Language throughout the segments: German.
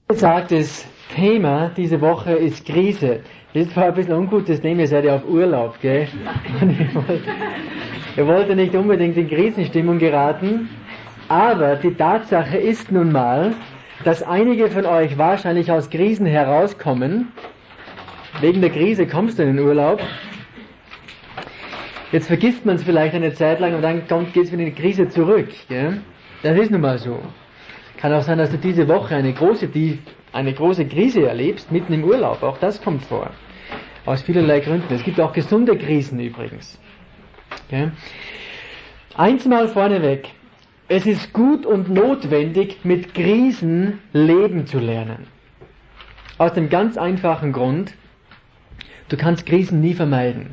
Sagt, das Thema diese Woche ist Krise. Das ist zwar ein bisschen ungut, das Thema, ihr seid ja auf Urlaub, gell? Und ihr wollt nicht unbedingt in Krisenstimmung geraten, aber die Tatsache ist nun mal, dass einige von euch wahrscheinlich aus Krisen herauskommen. Wegen der Krise kommst du in den Urlaub. Jetzt vergisst man es vielleicht eine Zeit lang und dann geht es wieder in die Krise zurück, gell? Das ist nun mal so. Kann auch sein, dass du diese Woche eine große Krise erlebst, mitten im Urlaub. Auch das kommt vor. Aus vielerlei Gründen. Es gibt auch gesunde Krisen übrigens. Okay? Eins mal vorneweg. Es ist gut und notwendig, mit Krisen leben zu lernen. Aus dem ganz einfachen Grund, du kannst Krisen nie vermeiden.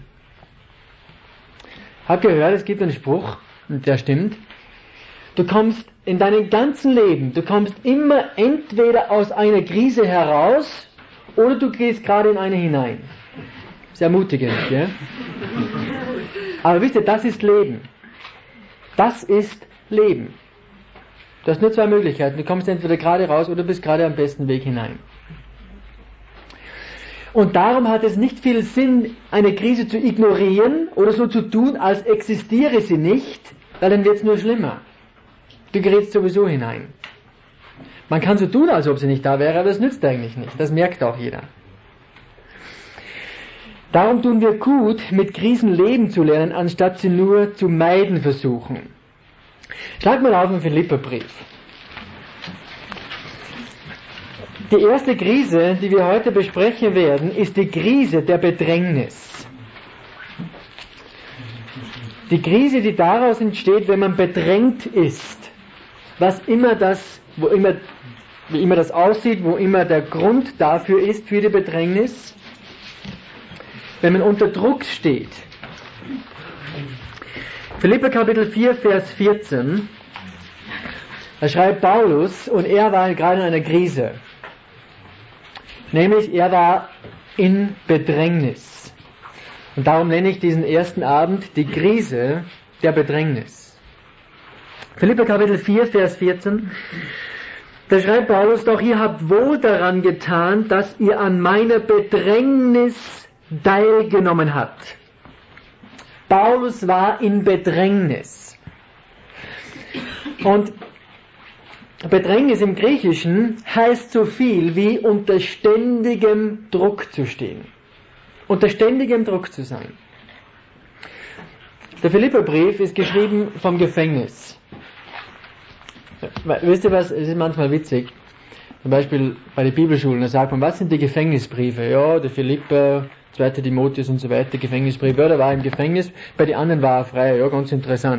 Hab gehört, es gibt einen Spruch, und der stimmt. Du kommst in deinem ganzen Leben, du kommst immer entweder aus einer Krise heraus oder du gehst gerade in eine hinein. Sehr ermutigend, gell? Aber wisst ihr, das ist Leben. Das ist Leben. Du hast nur zwei Möglichkeiten. Du kommst entweder gerade raus oder bist gerade am besten Weg hinein. Und darum hat es nicht viel Sinn, eine Krise zu ignorieren oder so zu tun, als existiere sie nicht, weil dann wird es nur schlimmer. Du gerätst sowieso hinein. Man kann so tun, als ob sie nicht da wäre, aber das nützt eigentlich nicht. Das merkt auch jeder. Darum tun wir gut, mit Krisen leben zu lernen, anstatt sie nur zu meiden versuchen. Schlag mal auf den Philipperbrief. Die erste Krise, die wir heute besprechen werden, ist die Krise der Bedrängnis. Die Krise, die daraus entsteht, wenn man bedrängt ist. Was immer das, wie immer das aussieht, wo immer der Grund dafür ist, für die Bedrängnis. Wenn man unter Druck steht. Philipper Kapitel 4, Vers 14. Da schreibt Paulus, und er war gerade in einer Krise. Nämlich, er war in Bedrängnis. Und darum nenne ich diesen ersten Abend die Krise der Bedrängnis. Philipper Kapitel 4, Vers 14. Da schreibt Paulus, doch ihr habt wohl daran getan, dass ihr an meiner Bedrängnis teilgenommen habt. Paulus war in Bedrängnis. Und Bedrängnis im Griechischen heißt so viel wie unter ständigem Druck zu stehen. Unter ständigem Druck zu sein. Der Philipperbrief ist geschrieben vom Gefängnis. Wisst ihr was, es ist manchmal witzig. Zum Beispiel bei den Bibelschulen, da sagt man, was sind die Gefängnisbriefe? Ja, der Philipper, 2. Timotheus und so weiter, Gefängnisbriefe. Ja, der war im Gefängnis, bei den anderen war er frei. Ja, ganz interessant.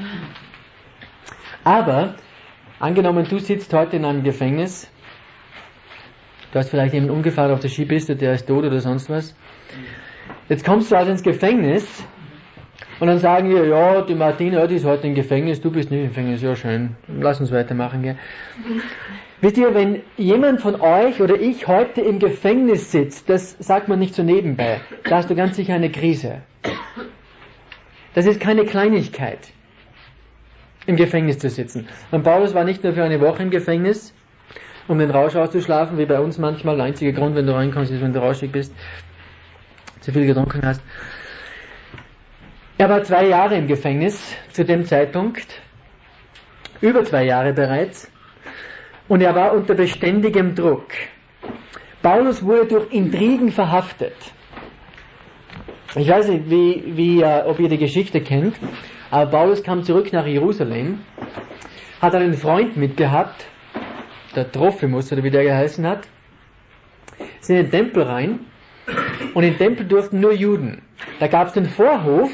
Aber, angenommen, du sitzt heute in einem Gefängnis, du hast vielleicht jemanden umgefahren auf der Skipiste, der ist tot oder sonst was. Jetzt kommst du also ins Gefängnis und dann sagen wir, ja, die Martina, die ist heute im Gefängnis, du bist nicht im Gefängnis, ja schön, lass uns weitermachen. Gell? Wisst ihr, wenn jemand von euch oder ich heute im Gefängnis sitzt, das sagt man nicht so nebenbei, da hast du ganz sicher eine Krise. Das ist keine Kleinigkeit, im Gefängnis zu sitzen. Und Paulus war nicht nur für eine Woche im Gefängnis, um den Rausch auszuschlafen, wie bei uns manchmal. Der einzige Grund, wenn du reinkommst, ist, wenn du rauschig bist, zu viel getrunken hast. Er war 2 Jahre im Gefängnis zu dem Zeitpunkt, über 2 Jahre bereits, und er war unter beständigem Druck. Paulus wurde durch Intrigen verhaftet. Ich weiß nicht, ob ihr die Geschichte kennt, aber Paulus kam zurück nach Jerusalem, hat einen Freund mitgehabt, der Trophimus oder wie der geheißen hat, ist in den Tempel rein, und im Tempel durften nur Juden. Da gab es den Vorhof,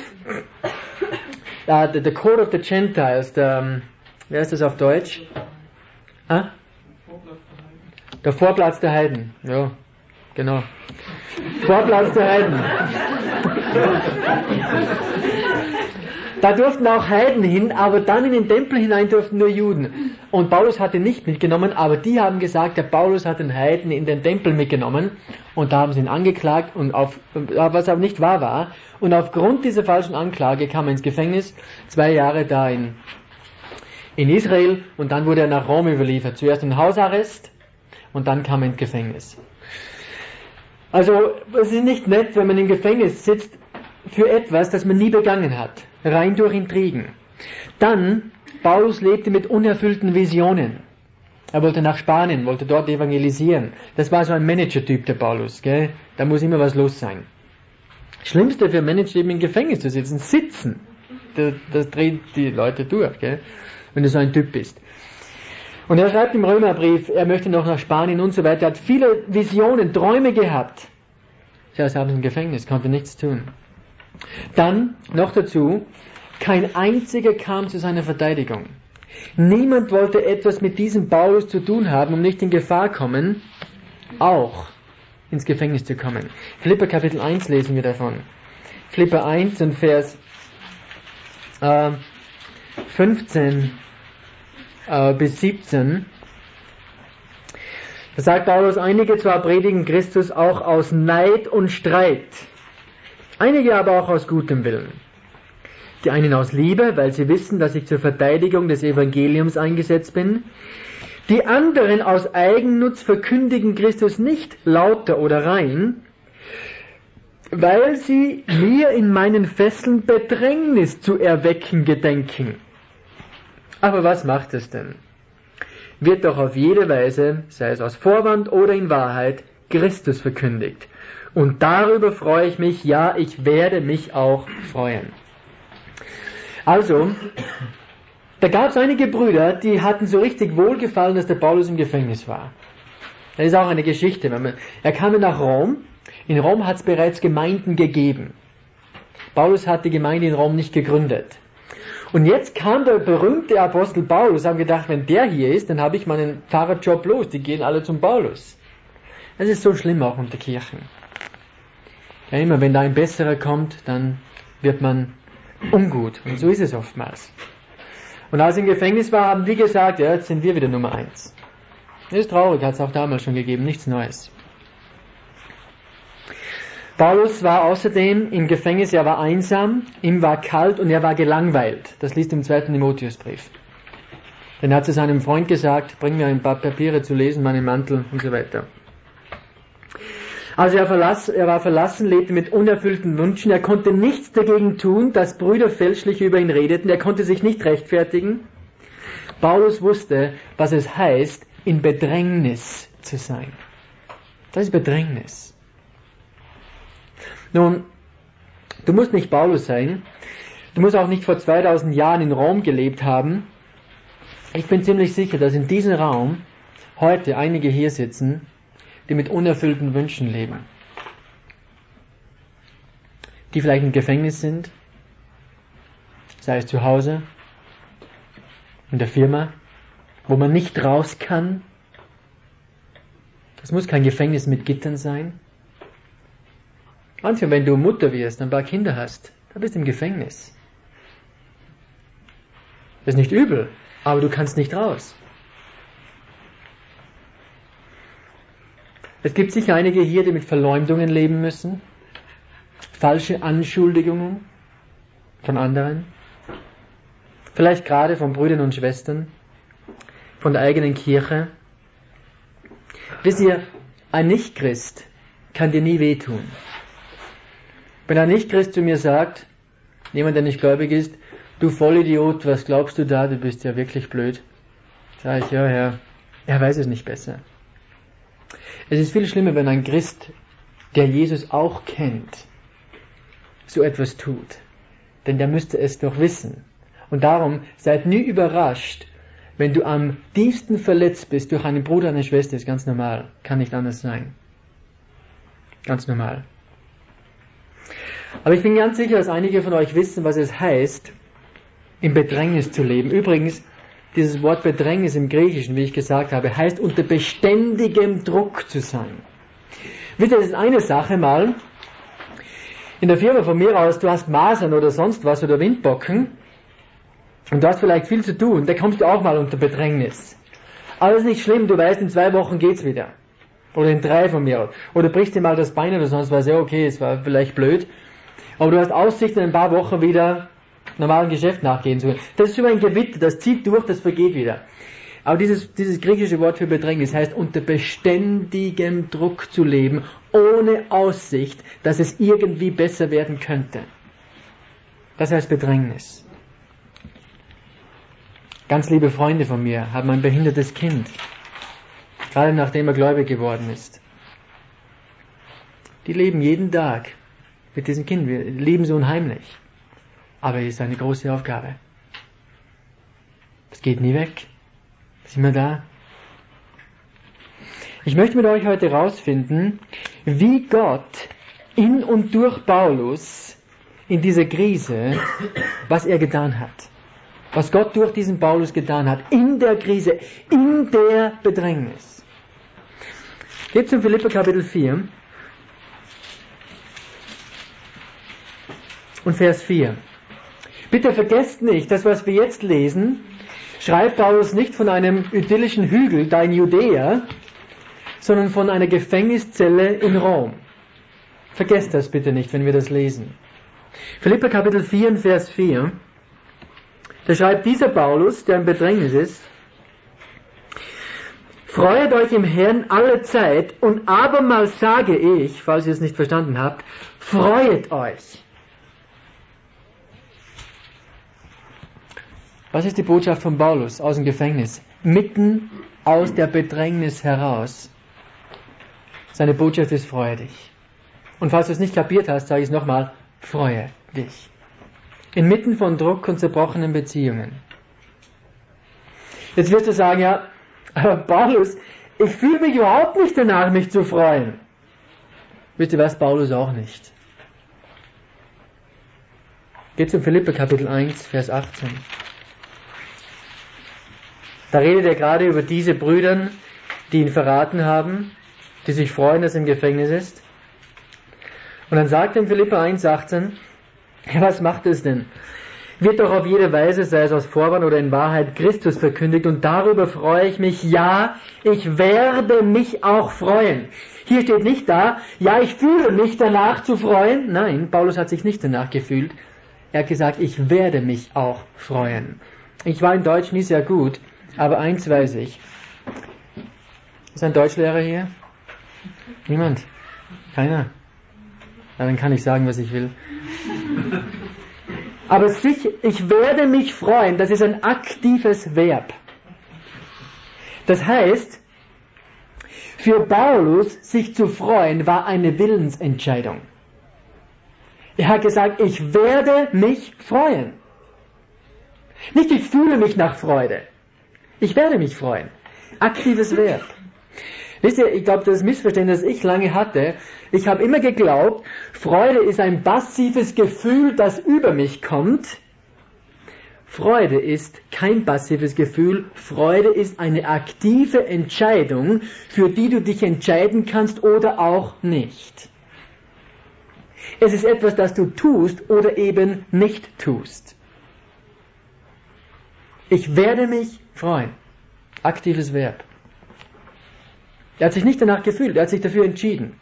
the Court of the Gentiles, wer ist das auf Deutsch? Der Vorplatz der Heiden. Ja, genau. Vorplatz der Heiden. Da durften auch Heiden hin, aber dann in den Tempel hinein durften nur Juden. Und Paulus hatte nicht mitgenommen, aber die haben gesagt, der Paulus hat den Heiden in den Tempel mitgenommen. Und da haben sie ihn angeklagt, und was aber nicht wahr war. Und aufgrund dieser falschen Anklage kam er ins Gefängnis, 2 Jahre da in Israel, und dann wurde er nach Rom überliefert. Zuerst in Hausarrest, und dann kam er ins Gefängnis. Also es ist nicht nett, wenn man im Gefängnis sitzt für etwas, das man nie begangen hat, rein durch Intrigen. Dann, Paulus lebte mit unerfüllten Visionen. Er wollte nach Spanien, wollte dort evangelisieren. Das war so ein Manager-Typ, der Paulus, gell? Da muss immer was los sein. Schlimmste für Manager eben im Gefängnis zu sitzen, sitzen. Das dreht die Leute durch, gell? Wenn du so ein Typ bist. Und er schreibt im Römerbrief, er möchte noch nach Spanien und so weiter. Er hat viele Visionen, Träume gehabt. Er saß im Gefängnis, konnte nichts tun. Dann, noch dazu, kein einziger kam zu seiner Verteidigung. Niemand wollte etwas mit diesem Paulus zu tun haben, um nicht in Gefahr kommen, auch ins Gefängnis zu kommen. Philipper Kapitel 1 lesen wir davon. Philipper 1 und Vers 15 bis 17. Da sagt Paulus, einige zwar predigen Christus auch aus Neid und Streit, einige aber auch aus gutem Willen. Die einen aus Liebe, weil sie wissen, dass ich zur Verteidigung des Evangeliums eingesetzt bin. Die anderen aus Eigennutz verkündigen Christus nicht lauter oder rein, weil sie mir in meinen Fesseln Bedrängnis zu erwecken gedenken. Aber was macht es denn? Wird doch auf jede Weise, sei es aus Vorwand oder in Wahrheit, Christus verkündigt. Und darüber freue ich mich, ja, ich werde mich auch freuen. Also, da gab es einige Brüder, die hatten so richtig wohlgefallen, dass der Paulus im Gefängnis war. Das ist auch eine Geschichte. Er kam nach Rom. In Rom hat es bereits Gemeinden gegeben. Paulus hat die Gemeinde in Rom nicht gegründet. Und jetzt kam der berühmte Apostel Paulus, haben gedacht, wenn der hier ist, dann habe ich meinen Pfarrerjob los. Die gehen alle zum Paulus. Das ist so schlimm auch unter Kirchen. Ja, immer wenn da ein besserer kommt, dann wird man ungut. Und so ist es oftmals. Und als er im Gefängnis war, haben die gesagt, ja, jetzt sind wir wieder Nummer 1. Das ist traurig, hat es auch damals schon gegeben, nichts Neues. Paulus war außerdem im Gefängnis, er war einsam, ihm war kalt und er war gelangweilt. Das liest im 2. Timotheusbrief. Denn er hat zu seinem Freund gesagt, bring mir ein paar Papiere zu lesen, meinen Mantel und so weiter. Also er war verlassen, lebte mit unerfüllten Wünschen, er konnte nichts dagegen tun, dass Brüder fälschlich über ihn redeten, er konnte sich nicht rechtfertigen. Paulus wusste, was es heißt, in Bedrängnis zu sein. Das ist Bedrängnis. Nun, du musst nicht Paulus sein, du musst auch nicht vor 2000 Jahren in Rom gelebt haben. Ich bin ziemlich sicher, dass in diesem Raum heute einige hier sitzen, die mit unerfüllten Wünschen leben. Die vielleicht im Gefängnis sind, sei es zu Hause, in der Firma, wo man nicht raus kann. Das muss kein Gefängnis mit Gittern sein. Manchmal, wenn du Mutter wirst, ein paar Kinder hast, dann bist du im Gefängnis. Das ist nicht übel, aber du kannst nicht raus. Es gibt sicher einige hier, die mit Verleumdungen leben müssen, falsche Anschuldigungen von anderen, vielleicht gerade von Brüdern und Schwestern, von der eigenen Kirche. Wisst ihr, ein Nichtchrist kann dir nie wehtun. Wenn ein Nichtchrist zu mir sagt, jemand, der nicht gläubig ist, du Vollidiot, was glaubst du da, du bist ja wirklich blöd, sage ich, ja, er weiß es nicht besser. Es ist viel schlimmer, wenn ein Christ, der Jesus auch kennt, so etwas tut. Denn der müsste es doch wissen. Und darum seid nie überrascht, wenn du am tiefsten verletzt bist durch einen Bruder, eine Schwester, ist ganz normal. Kann nicht anders sein. Ganz normal. Aber ich bin ganz sicher, dass einige von euch wissen, was es heißt, in Bedrängnis zu leben. Übrigens, dieses Wort Bedrängnis im Griechischen, wie ich gesagt habe, heißt unter beständigem Druck zu sein. Wisst ihr, das ist eine Sache mal, in der Firma von mir aus, du hast Masern oder sonst was oder Windpocken und du hast vielleicht viel zu tun, da kommst du auch mal unter Bedrängnis. Aber das ist nicht schlimm, du weißt, in 2 Wochen geht's wieder. Oder in 3 von mir aus. Oder brichst dir mal das Bein oder sonst was, ja okay, es war vielleicht blöd. Aber du hast Aussicht, in ein paar Wochen wieder normalen Geschäft nachgehen zu können. Das ist über ein Gewitter, das zieht durch, das vergeht wieder. Aber dieses griechische Wort für Bedrängnis heißt, unter beständigem Druck zu leben, ohne Aussicht, dass es irgendwie besser werden könnte. Das heißt Bedrängnis. Ganz liebe Freunde von mir haben ein behindertes Kind, gerade nachdem er gläubig geworden ist. Die leben jeden Tag mit diesem Kind, wir leben so unheimlich. Aber es ist eine große Aufgabe. Es geht nie weg. Ist immer da. Ich möchte mit euch heute herausfinden, wie Gott in und durch Paulus in dieser Krise, was er getan hat. Was Gott durch diesen Paulus getan hat, in der Krise, in der Bedrängnis. Geht zum Philipper Kapitel 4 und Vers 4. Bitte vergesst nicht, das, was wir jetzt lesen, schreibt Paulus nicht von einem idyllischen Hügel da in Judäa, sondern von einer Gefängniszelle in Rom. Vergesst das bitte nicht, wenn wir das lesen. Philipper Kapitel 4, Vers 4, da schreibt dieser Paulus, der im Bedrängnis ist, Freuet euch im Herrn alle Zeit und abermals sage ich, falls ihr es nicht verstanden habt, freuet euch. Was ist die Botschaft von Paulus aus dem Gefängnis? Mitten aus der Bedrängnis heraus. Seine Botschaft ist, freue dich. Und falls du es nicht kapiert hast, sage ich es nochmal, freue dich. Inmitten von Druck und zerbrochenen Beziehungen. Jetzt wirst du sagen, ja, aber Paulus, ich fühle mich überhaupt nicht danach, mich zu freuen. Wisst ihr was, Paulus auch nicht. Geht zum Philipper Kapitel 1, Vers 18. Da redet er gerade über diese Brüder, die ihn verraten haben, die sich freuen, dass er im Gefängnis ist. Und dann sagt er in Philipper 1,18, ja, was macht es denn? Wird doch auf jede Weise, sei es aus Vorwand oder in Wahrheit, Christus verkündigt und darüber freue ich mich, ja, ich werde mich auch freuen. Hier steht nicht da, ja, ich fühle mich danach zu freuen. Nein, Paulus hat sich nicht danach gefühlt. Er hat gesagt, ich werde mich auch freuen. Ich war in Deutsch nie sehr gut, aber eins weiß ich. Ist ein Deutschlehrer hier? Niemand? Keiner? Na, dann kann ich sagen, was ich will. Aber ich werde mich freuen, das ist ein aktives Verb. Das heißt, für Paulus sich zu freuen war eine Willensentscheidung. Er hat gesagt, ich werde mich freuen. Nicht ich fühle mich nach Freude. Ich werde mich freuen. Aktives Verb. Wisst ihr, ich glaube, das Missverständnis, das ich lange hatte, ich habe immer geglaubt, Freude ist ein passives Gefühl, das über mich kommt. Freude ist kein passives Gefühl, Freude ist eine aktive Entscheidung, für die du dich entscheiden kannst oder auch nicht. Es ist etwas, das du tust oder eben nicht tust. Ich werde mich freuen. Aktives Verb. Er hat sich nicht danach gefühlt, er hat sich dafür entschieden.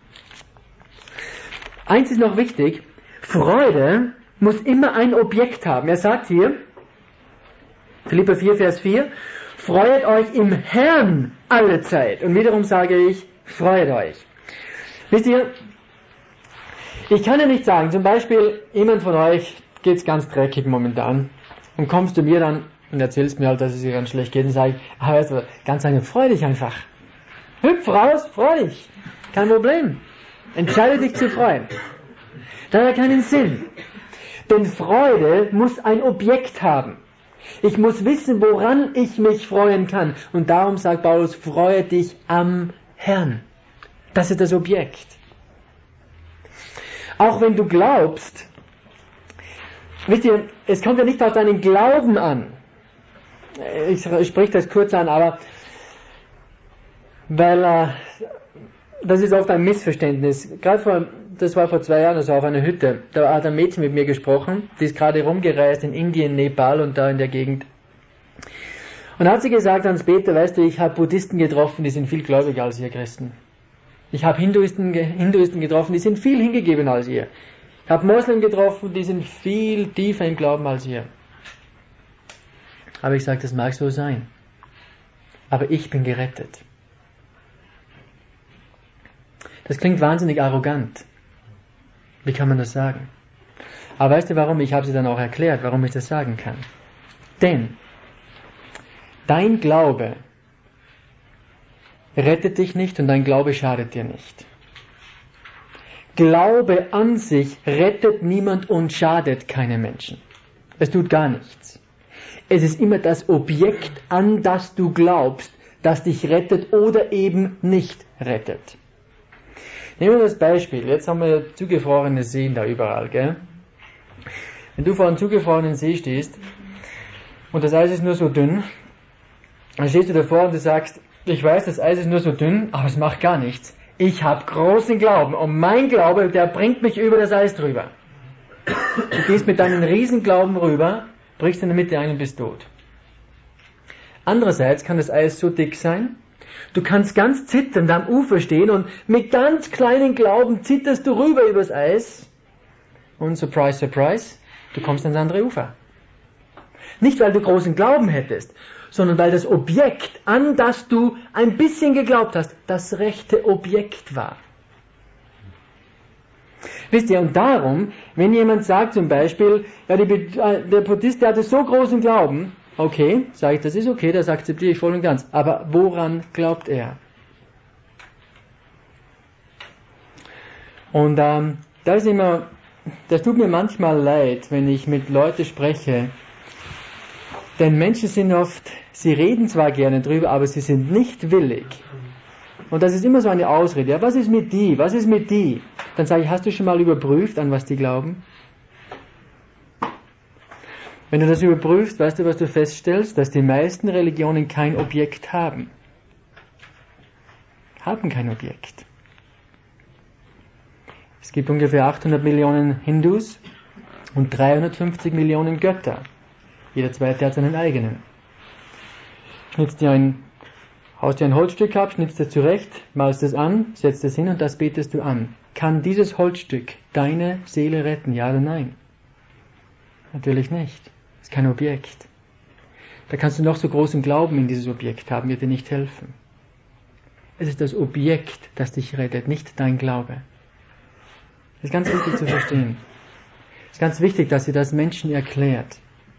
Eins ist noch wichtig, Freude muss immer ein Objekt haben. Er sagt hier, Philipper 4, Vers 4, freuet euch im Herrn alle Zeit. Und wiederum sage ich, freut euch. Wisst ihr, ich kann ja nicht sagen, zum Beispiel, jemand von euch geht's ganz dreckig momentan und kommst du mir dann und erzählst mir halt, dass es dir ganz schlecht geht und sage ich, aber weißt du, ganz einfach, freu dich einfach. Hüpf raus, freu dich. Kein Problem. Entscheide dich zu freuen. Das hat keinen Sinn. Denn Freude muss ein Objekt haben. Ich muss wissen, woran ich mich freuen kann. Und darum sagt Paulus, freue dich am Herrn. Das ist das Objekt. Auch wenn du glaubst, wisst ihr, es kommt ja nicht auf deinen Glauben an. Ich spreche das kurz an, aber weil das ist oft ein Missverständnis. Das war vor 2 Jahren also auf einer Hütte. Da hat ein Mädchen mit mir gesprochen, die ist gerade rumgereist in Indien, Nepal und da in der Gegend. Und da hat sie gesagt, Hans-Peter, weißt du, ich habe Buddhisten getroffen, die sind viel gläubiger als ihr Christen. Ich habe Hinduisten getroffen, die sind viel hingegeben als ihr. Ich habe Moslem getroffen, die sind viel tiefer im Glauben als ihr. Aber ich sage, das mag so sein. aber ich bin gerettet. Das klingt wahnsinnig arrogant. Wie kann man das sagen? Aber weißt du warum? Ich habe sie dann auch erklärt, warum ich das sagen kann. Denn dein Glaube rettet dich nicht und dein Glaube schadet dir nicht. Glaube an sich rettet niemand und schadet keinem Menschen. Es tut gar nichts. Es ist immer das Objekt, an das du glaubst, das dich rettet oder eben nicht rettet. Nehmen wir das Beispiel. Jetzt haben wir zugefrorene Seen da überall, gell? Wenn du vor einem zugefrorenen See stehst und das Eis ist nur so dünn, dann stehst du davor und du sagst, ich weiß, das Eis ist nur so dünn, aber es macht gar nichts. Ich habe großen Glauben und mein Glaube, der bringt mich über das Eis drüber. Du gehst mit deinem Riesenglauben rüber, brichst in der Mitte ein und bist tot. Andererseits kann das Eis so dick sein, du kannst ganz zitternd am Ufer stehen und mit ganz kleinen Glauben zitterst du rüber übers Eis und surprise, surprise, du kommst ans andere Ufer. Nicht, weil du großen Glauben hättest, sondern weil das Objekt, an das du ein bisschen geglaubt hast, das rechte Objekt war. Wisst ihr, und darum, wenn jemand sagt zum Beispiel, ja, der Buddhist, der hatte so großen Glauben, okay, sage ich, das ist okay, das akzeptiere ich voll und ganz, aber woran glaubt er? Und das tut mir manchmal leid, wenn ich mit Leuten spreche, denn Menschen sind oft, sie reden zwar gerne drüber, aber sie sind nicht willig. Und das ist immer so eine Ausrede. Ja, was ist mit die? Was ist mit die? Dann sage ich, hast du schon mal überprüft, an was die glauben? Wenn du das überprüfst, weißt du, was du feststellst? Dass die meisten Religionen kein Objekt haben. Haben kein Objekt. Es gibt ungefähr 800 Millionen Hindus und 350 Millionen Götter. Jeder zweite hat seinen eigenen. Haust dir ein Holzstück ab, schnittst es zurecht, malst es an, setzt es hin und das betest du an. Kann dieses Holzstück deine Seele retten, ja oder nein? Natürlich nicht. Es ist kein Objekt. Da kannst du noch so großen Glauben in dieses Objekt haben, wird dir nicht helfen. Es ist das Objekt, das dich rettet, nicht dein Glaube. Das ist ganz wichtig zu verstehen. Es ist ganz wichtig, dass ihr das Menschen erklärt.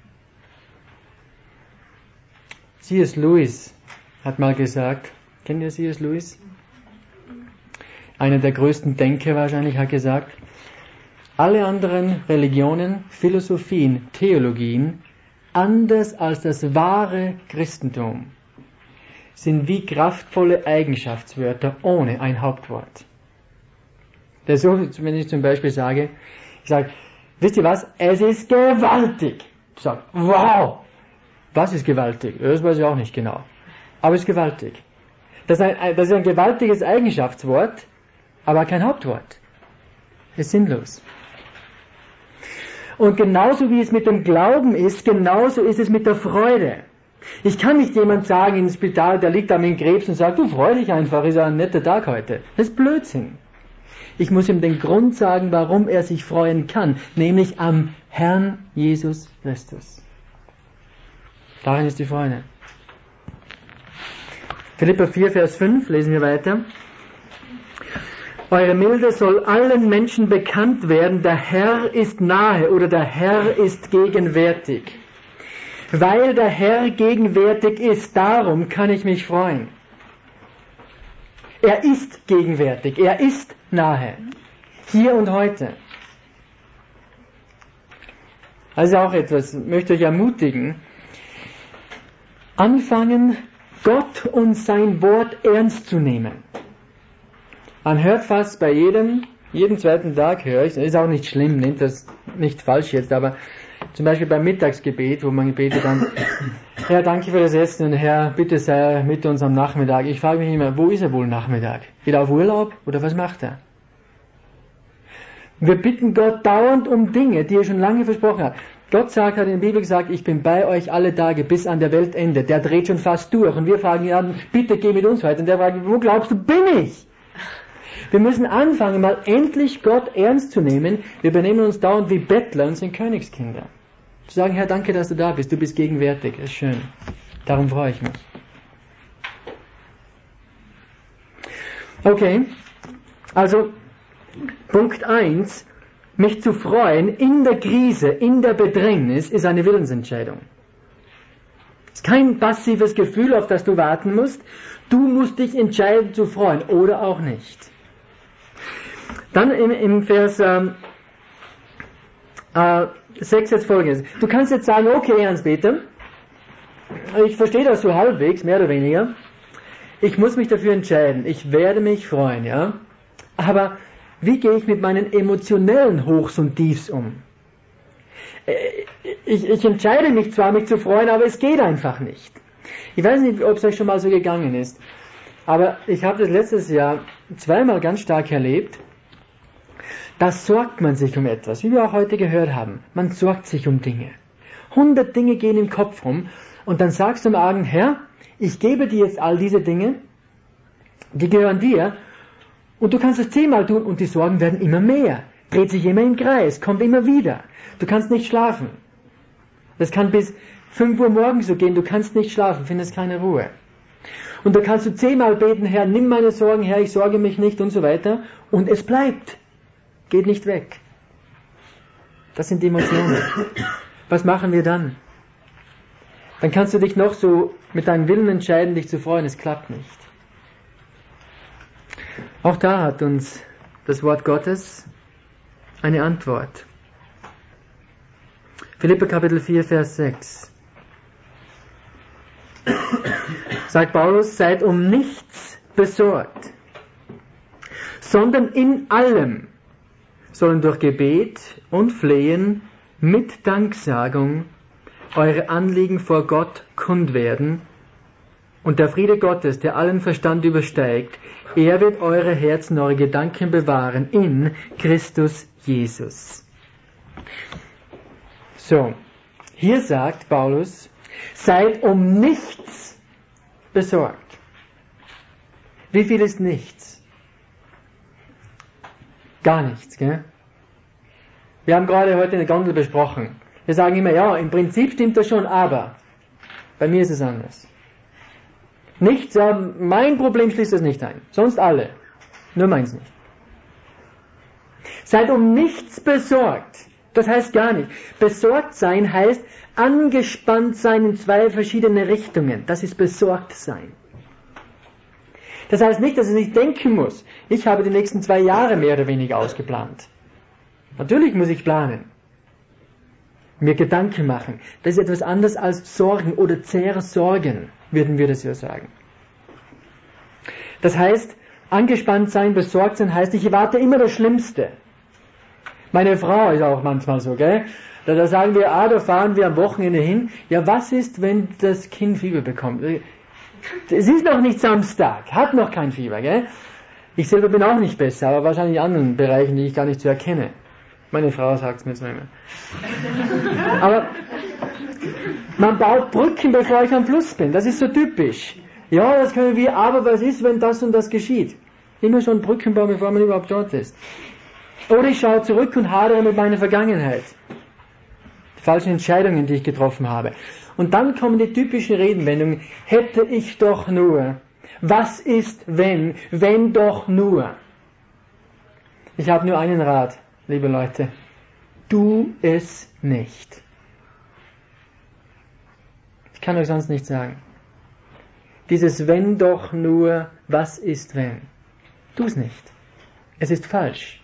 C.S. Lewis hat mal gesagt, kennt ihr C.S. Lewis? Einer der größten Denker wahrscheinlich hat gesagt, alle anderen Religionen, Philosophien, Theologien, anders als das wahre Christentum, sind wie kraftvolle Eigenschaftswörter ohne ein Hauptwort. Das ist so, wenn ich zum Beispiel sage, wisst ihr was, es ist gewaltig. Ich sage, wow, was ist gewaltig? Das weiß ich auch nicht genau. Aber es ist gewaltig. Das ist ein gewaltiges Eigenschaftswort, aber kein Hauptwort. Es ist sinnlos. Und genauso wie es mit dem Glauben ist, genauso ist es mit der Freude. Ich kann nicht jemand sagen im Spital, der liegt da mit Krebs und sagt, du freu dich einfach, ist ja ein netter Tag heute. Das ist Blödsinn. Ich muss ihm den Grund sagen, warum er sich freuen kann, nämlich am Herrn Jesus Christus. Darin ist die Freude. Philipper 4, Vers 5, lesen wir weiter. Eure Milde soll allen Menschen bekannt werden, der Herr ist nahe oder der Herr ist gegenwärtig. Weil der Herr gegenwärtig ist, darum kann ich mich freuen. Er ist gegenwärtig, er ist nahe. Hier und heute. Also auch etwas, ich möchte euch ermutigen, anfangen, Gott und sein Wort ernst zu nehmen. Man hört fast bei jeden zweiten Tag höre ich, das ist auch nicht schlimm, nehmt das nicht falsch jetzt, aber zum Beispiel beim Mittagsgebet, wo man betet dann, Herr, danke für das Essen und Herr, bitte sei mit uns am Nachmittag. Ich frage mich immer, wo ist er wohl Nachmittag? Geht er auf Urlaub oder was macht er? Wir bitten Gott dauernd um Dinge, die er schon lange versprochen hat. Gott hat in der Bibel gesagt, ich bin bei euch alle Tage bis an der Weltende. Der dreht schon fast durch. Und wir fragen ihn an, bitte geh mit uns weiter. Und der fragt, wo glaubst du, bin ich? Wir müssen anfangen, mal endlich Gott ernst zu nehmen. Wir benehmen uns dauernd wie Bettler und sind Königskinder. Zu sagen, Herr, danke, dass du da bist. Du bist gegenwärtig. Das ist schön. Darum freue ich mich. Okay, also Punkt 1, mich zu freuen in der Krise, in der Bedrängnis, ist eine Willensentscheidung. Es ist kein passives Gefühl, auf das du warten musst. Du musst dich entscheiden zu freuen oder auch nicht. Dann im Vers 6 jetzt folgendes. Du kannst jetzt sagen, okay, Hans-Peter, ich verstehe das so halbwegs, mehr oder weniger. Ich muss mich dafür entscheiden. Ich werde mich freuen, ja. Aber wie gehe ich mit meinen emotionellen Hochs und Tiefs um? Ich entscheide mich zwar, mich zu freuen, aber es geht einfach nicht. Ich weiß nicht, ob es euch schon mal so gegangen ist, aber ich habe das letztes Jahr zweimal ganz stark erlebt. Da sorgt man sich um etwas, wie wir auch heute gehört haben. Man sorgt sich um Dinge. 100 Dinge gehen im Kopf rum und dann sagst du am Abend, Herr, ich gebe dir jetzt all diese Dinge, die gehören dir und du kannst es 10-mal tun und die Sorgen werden immer mehr. Dreht sich immer im Kreis, kommt immer wieder. Du kannst nicht schlafen. Das kann bis 5 Uhr morgens so gehen, du kannst nicht schlafen, findest keine Ruhe. Und da kannst du 10-mal beten, Herr, nimm meine Sorgen, Herr, ich sorge mich nicht und so weiter. Und es bleibt. Geht nicht weg. Das sind die Emotionen. Was machen wir dann? Dann kannst du dich noch so mit deinem Willen entscheiden, dich zu freuen, es klappt nicht. Auch da hat uns das Wort Gottes eine Antwort. Philipper Kapitel 4, Vers 6. Sagt Paulus, seid um nichts besorgt, sondern in allem sollen durch Gebet und Flehen mit Danksagung eure Anliegen vor Gott kund werden, und der Friede Gottes, der allen Verstand übersteigt, er wird eure Herzen, eure Gedanken bewahren in Christus Jesus. So, hier sagt Paulus, seid um nichts besorgt. Wie viel ist nichts? Gar nichts, gell? Wir haben gerade heute eine Gondel besprochen. Wir sagen immer, ja, im Prinzip stimmt das schon, aber bei mir ist es anders. Nichts, ja, mein Problem schließt das nicht ein. Sonst alle. Nur meins nicht. Seid um nichts besorgt. Das heißt gar nicht. Besorgt sein heißt angespannt sein in 2 verschiedene Richtungen. Das ist besorgt sein. Das heißt nicht, dass ich nicht denken muss. Ich habe die nächsten 2 Jahre mehr oder weniger ausgeplant. Natürlich muss ich planen. Mir Gedanken machen. Das ist etwas anderes als Sorgen oder Zersorgen, würden wir das ja sagen. Das heißt, angespannt sein, besorgt sein heißt, ich erwarte immer das Schlimmste. Meine Frau ist auch manchmal so, gell? Da sagen wir, da fahren wir am Wochenende hin. Ja, was ist, wenn das Kind Fieber bekommt? Es ist noch nicht Samstag, hat noch kein Fieber, gell? Ich selber bin auch nicht besser, aber wahrscheinlich in anderen Bereichen, die ich gar nicht so erkenne. Meine Frau sagt es mir zwar immer. Aber man baut Brücken, bevor ich am Fluss bin. Das ist so typisch. Ja, das können wir, aber was ist, wenn das und das geschieht? Immer schon Brücken bauen, bevor man überhaupt dort ist. Oder ich schaue zurück und hadere mit meiner Vergangenheit. Die falschen Entscheidungen, die ich getroffen habe. Und dann kommen die typischen Redewendungen. Hätte ich doch nur. Was ist, wenn doch nur. Ich habe nur einen Rat, liebe Leute. Tu es nicht. Ich kann euch sonst nicht sagen. Dieses wenn doch nur, was ist wenn? Tu es nicht. Es ist falsch.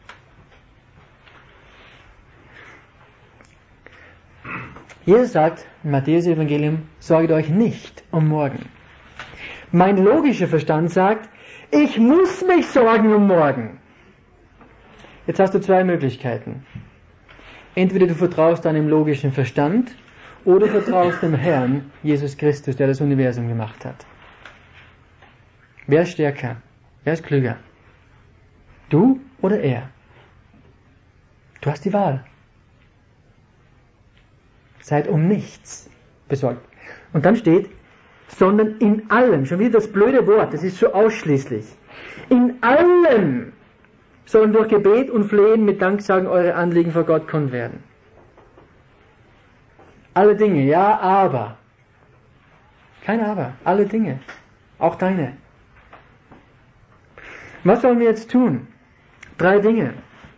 Jesus sagt im Matthäus-Evangelium, sorgt euch nicht um morgen. Mein logischer Verstand sagt, ich muss mich sorgen um morgen. Jetzt hast du 2 Möglichkeiten. Entweder du vertraust deinem logischen Verstand oder du vertraust dem Herrn, Jesus Christus, der das Universum gemacht hat. Wer ist stärker? Wer ist klüger? Du oder er? Du hast die Wahl. Seid um nichts besorgt. Und dann steht, sondern in allem, schon wieder das blöde Wort, das ist so ausschließlich. In allem sollen durch Gebet und Flehen mit Danksagen eure Anliegen vor Gott kund werden. Alle Dinge, ja, aber. Kein Aber, alle Dinge, auch deine. Was sollen wir jetzt tun? 3 Dinge.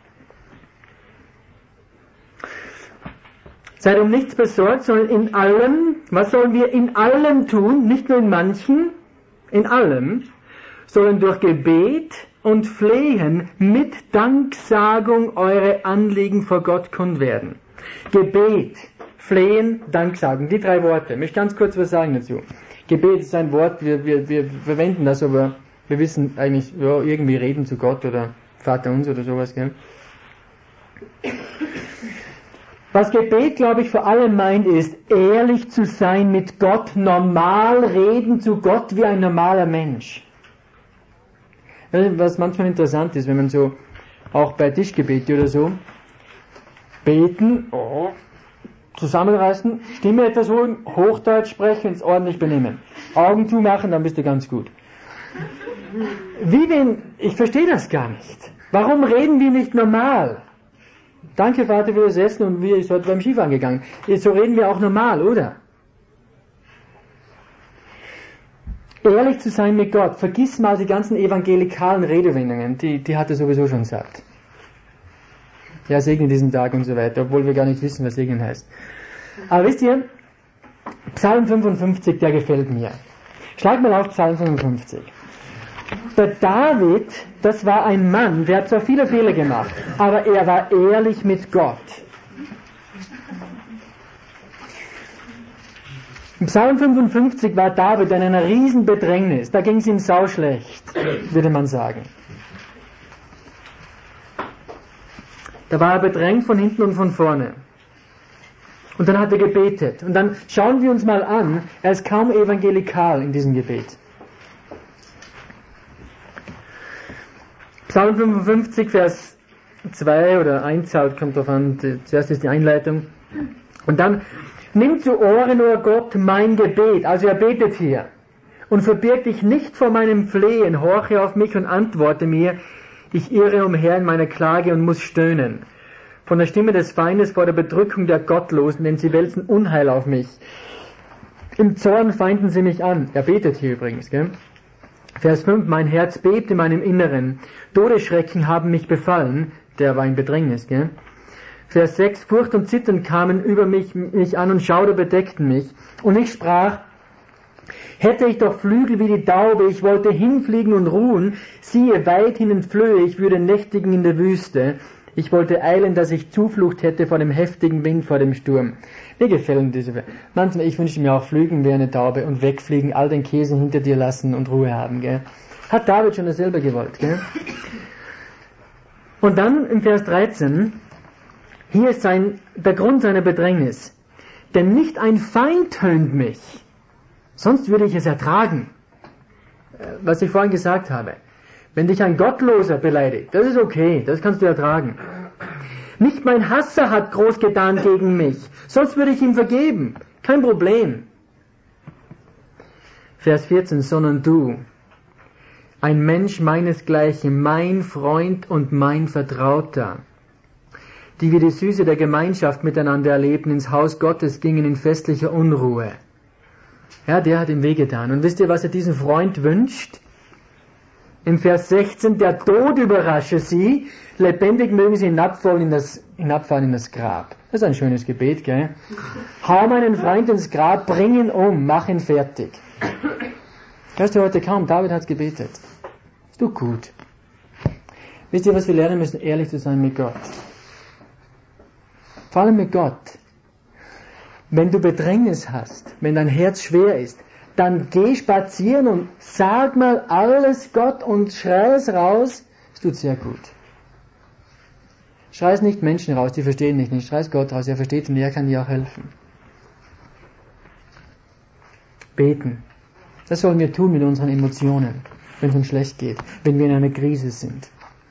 Seid um nichts besorgt, sondern in allem, was sollen wir in allem tun? Nicht nur in manchen, in allem, sondern durch Gebet und Flehen mit Danksagung eure Anliegen vor Gott kund werden. Gebet, Flehen, Danksagung, die 3 Worte. Ich möchte ganz kurz was sagen dazu. Gebet ist ein Wort, wir verwenden das, aber wir wissen eigentlich, ja, irgendwie reden zu Gott oder Vater uns oder sowas, gell? Was Gebet, glaube ich, vor allem meint, ist, ehrlich zu sein mit Gott, normal reden zu Gott wie ein normaler Mensch. Was manchmal interessant ist, wenn man so, auch bei Tischgebete oder so, beten, zusammenreißen, Stimme etwas holen, Hochdeutsch sprechen und es ordentlich benehmen. Augen zumachen, dann bist du ganz gut. Ich verstehe das gar nicht. Warum reden wir nicht normal? Danke, Vater, für das Essen und wir sind heute beim Skifahren gegangen. So reden wir auch normal, oder? Ehrlich zu sein mit Gott. Vergiss mal die ganzen evangelikalen Redewendungen, die hat er sowieso schon gesagt. Ja, segne diesen Tag und so weiter, obwohl wir gar nicht wissen, was segnen heißt. Aber wisst ihr, Psalm 55, der gefällt mir. Schlag mal auf Psalm 55. Der David, das war ein Mann, der hat zwar viele Fehler gemacht, aber er war ehrlich mit Gott. Im Psalm 55 war David in einer riesen Bedrängnis, da ging es ihm sauschlecht, würde man sagen. Da war er bedrängt von hinten und von vorne. Und dann hat er gebetet. Und dann schauen wir uns mal an, er ist kaum evangelikal in diesem Gebet. Psalm 55, Vers 2 oder 1, kommt drauf an, zuerst ist die Einleitung. Und dann, nimm zu Ohren, o Gott, mein Gebet. Also er betet hier. Und verbirg dich nicht vor meinem Flehen, horche auf mich und antworte mir. Ich irre umher in meiner Klage und muss stöhnen. Von der Stimme des Feindes vor der Bedrückung der Gottlosen, denn sie wälzen Unheil auf mich. Im Zorn feinden sie mich an. Er betet hier übrigens, gell? Vers 5, mein Herz bebt in meinem Inneren. Todesschrecken haben mich befallen. Der war in Bedrängnis, gell? Vers 6, Furcht und Zittern kamen über mich an und Schauder bedeckten mich. Und ich sprach, hätte ich doch Flügel wie die Taube, ich wollte hinfliegen und ruhen, siehe, weithin entflöhe, ich würde nächtigen in der Wüste. Ich wollte eilen, dass ich Zuflucht hätte vor dem heftigen Wind, vor dem Sturm. Mir gefallen diese. Manchmal, ich wünsche mir auch fliegen wie eine Taube und wegfliegen, all den Käse hinter dir lassen und Ruhe haben, gell? Hat David schon dasselbe gewollt, gell? Und dann im Vers 13, hier ist der Grund seiner Bedrängnis. Denn nicht ein Feind tönt mich, sonst würde ich es ertragen. Was ich vorhin gesagt habe. Wenn dich ein Gottloser beleidigt, das ist okay, das kannst du ertragen. Nicht mein Hasser hat groß getan gegen mich, sonst würde ich ihm vergeben, kein Problem. Vers 14, sondern du, ein Mensch meinesgleichen, mein Freund und mein Vertrauter, die wir die Süße der Gemeinschaft miteinander erlebten, ins Haus Gottes gingen in festlicher Unruhe. Ja, der hat ihm wehgetan. Und wisst ihr, was er diesem Freund wünscht? Im Vers 16, der Tod überrasche sie, lebendig mögen sie hinabfallen in das Grab. Das ist ein schönes Gebet, gell? Hau meinen Freund ins Grab, bring ihn um, mach ihn fertig. Hörst du heute kaum, David hat gebetet. Ist doch gut. Wisst ihr, was wir lernen müssen? Ehrlich zu sein mit Gott. Vor allem mit Gott. Wenn du Bedrängnis hast, wenn dein Herz schwer ist, dann geh spazieren und sag mal alles Gott und schrei es raus. Es tut sehr gut. Schrei es nicht Menschen raus, die verstehen dich nicht. Schrei es Gott raus, er versteht und er kann dir auch helfen. Beten. Das sollen wir tun mit unseren Emotionen, wenn es uns schlecht geht, wenn wir in einer Krise sind.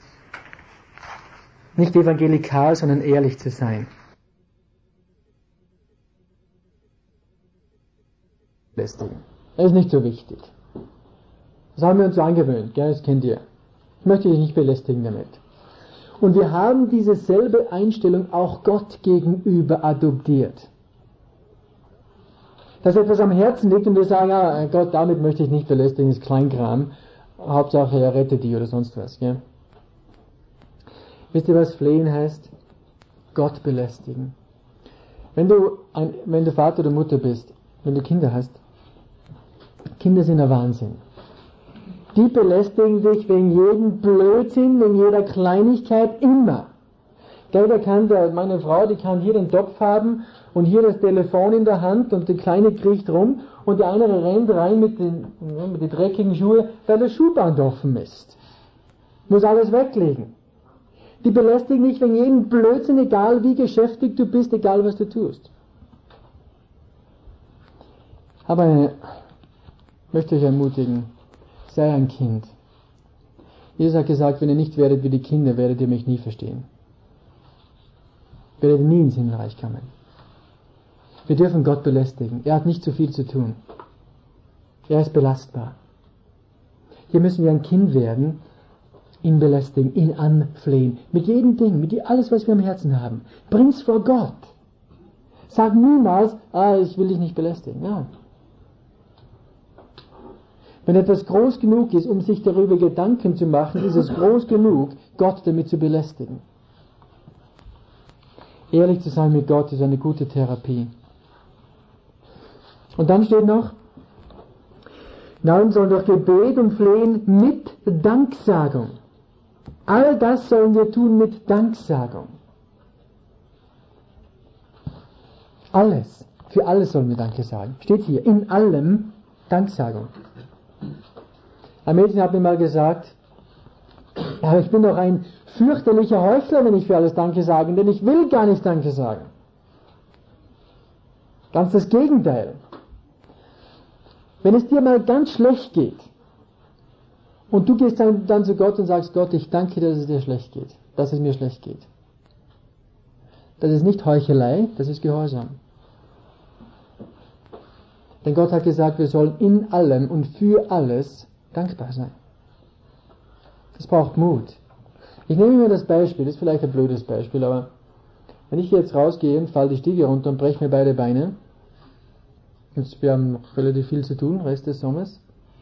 Nicht evangelikal, sondern ehrlich zu sein. Belästigen. Das ist nicht so wichtig. Das haben wir uns so angewöhnt, gell? Das kennt ihr. Ich möchte dich nicht belästigen damit. Und wir haben diese selbe Einstellung auch Gott gegenüber adoptiert. Dass etwas am Herzen liegt und wir sagen, Gott, damit möchte ich nicht belästigen, ist Kleinkram. Hauptsache er rettet die oder sonst was. Gell? Wisst ihr, was flehen heißt? Gott belästigen. Wenn du Vater oder Mutter bist, wenn du Kinder hast, Kinder sind ein Wahnsinn. Die belästigen dich wegen jedem Blödsinn, wegen jeder Kleinigkeit immer. Meine Frau, die kann hier den Topf haben und hier das Telefon in der Hand und die Kleine kriecht rum und der andere rennt rein mit den dreckigen Schuhen, weil das Schuhband offen ist. Muss alles weglegen. Die belästigen dich wegen jedem Blödsinn, egal wie geschäftig du bist, egal was du tust. Aber ich möchte euch ermutigen, sei ein Kind. Jesus hat gesagt, wenn ihr nicht werdet wie die Kinder, werdet ihr mich nie verstehen. Werdet nie ins Himmelreich kommen. Wir dürfen Gott belästigen. Er hat nicht so viel zu tun. Er ist belastbar. Hier müssen wir ein Kind werden, ihn belästigen, ihn anflehen. Mit jedem Ding, mit alles, was wir am Herzen haben. Bring's vor Gott. Sag niemals, ich will dich nicht belästigen. Ja. Wenn etwas groß genug ist, um sich darüber Gedanken zu machen, ist es groß genug, Gott damit zu belästigen. Ehrlich zu sein mit Gott ist eine gute Therapie. Und dann steht noch, nein, sollen durch Gebet und Flehen mit Danksagung. All das sollen wir tun mit Danksagung. Alles. Für alles sollen wir Danke sagen. Steht hier, in allem Danksagung. Ein Mädchen hat mir mal gesagt, ja, ich bin doch ein fürchterlicher Heuchler, wenn ich für alles Danke sage, denn ich will gar nicht Danke sagen. Ganz das Gegenteil. Wenn es dir mal ganz schlecht geht und du gehst dann zu Gott und sagst, Gott, ich danke dir, dass es dir schlecht geht, dass es mir schlecht geht. Das ist nicht Heuchelei, das ist Gehorsam. Denn Gott hat gesagt, wir sollen in allem und für alles dankbar sein. Das braucht Mut. Ich nehme mir das Beispiel, das ist vielleicht ein blödes Beispiel, aber wenn ich jetzt rausgehe und falle die Stiege runter und breche mir beide Beine, und wir haben noch relativ viel zu tun, Rest des Sommers,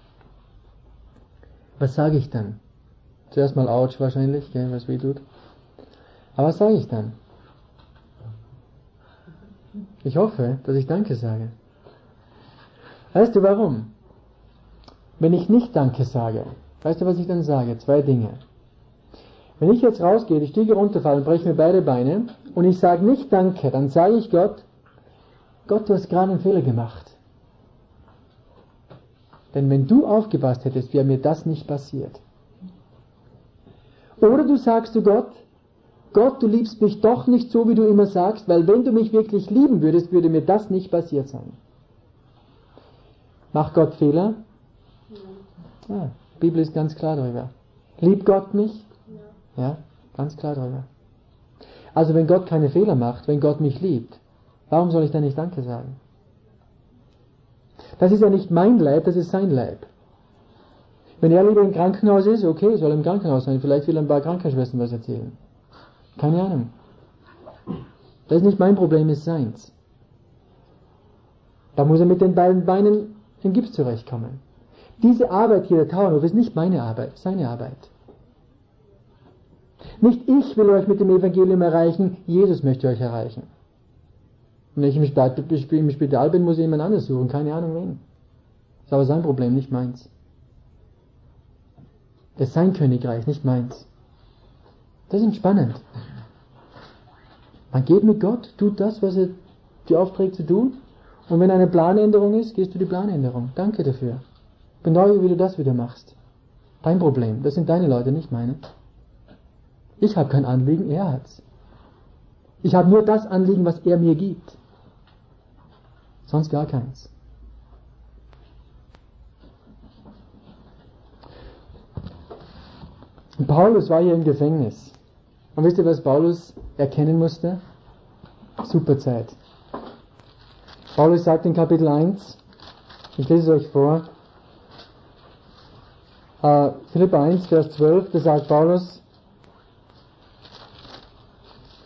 was sage ich dann? Zuerst mal Autsch wahrscheinlich, gell, was weh tut. Aber was sage ich dann? Ich hoffe, dass ich Danke sage. Weißt du warum? Wenn ich nicht Danke sage, weißt du, was ich dann sage? 2 Dinge. Wenn ich jetzt rausgehe, die Stiege runterfalle und breche mir beide Beine und ich sage nicht Danke, dann sage ich Gott, du hast gerade einen Fehler gemacht. Denn wenn du aufgepasst hättest, wäre mir das nicht passiert. Oder du sagst zu Gott, du liebst mich doch nicht so, wie du immer sagst, weil wenn du mich wirklich lieben würdest, würde mir das nicht passiert sein. Macht Gott Fehler? Ja, die Bibel ist ganz klar darüber. Liebt Gott mich? Ja, ganz klar darüber. Also wenn Gott keine Fehler macht, wenn Gott mich liebt, warum soll ich dann nicht Danke sagen? Das ist ja nicht mein Leib, das ist sein Leib. Wenn er lieber im Krankenhaus ist, okay, soll er im Krankenhaus sein, vielleicht will ein paar Krankenschwestern was erzählen. Keine Ahnung. Das ist nicht mein Problem, ist seins. Da muss er mit den beiden Beinen im Gips zurechtkommen. Diese Arbeit hier, der Tauernhof, ist nicht meine Arbeit, seine Arbeit. Nicht ich will euch mit dem Evangelium erreichen, Jesus möchte euch erreichen. Und wenn ich im Spital bin, muss ich jemand anderes suchen, keine Ahnung wen. Das ist aber sein Problem, nicht meins. Das ist sein Königreich, nicht meins. Das ist entspannend. Man geht mit Gott, tut das, was er dir aufträgt zu tun. Und wenn eine Planänderung ist, gehst du die Planänderung. Danke dafür. Bin neu, wie du das wieder machst. Dein Problem. Das sind deine Leute, nicht meine. Ich habe kein Anliegen, er hat's. Ich habe nur das Anliegen, was er mir gibt. Sonst gar keins. Und Paulus war hier im Gefängnis. Und wisst ihr, was Paulus erkennen musste? Super Zeit. Paulus sagt in Kapitel 1, ich lese es euch vor, Philipper 1, Vers 12, da sagt Paulus,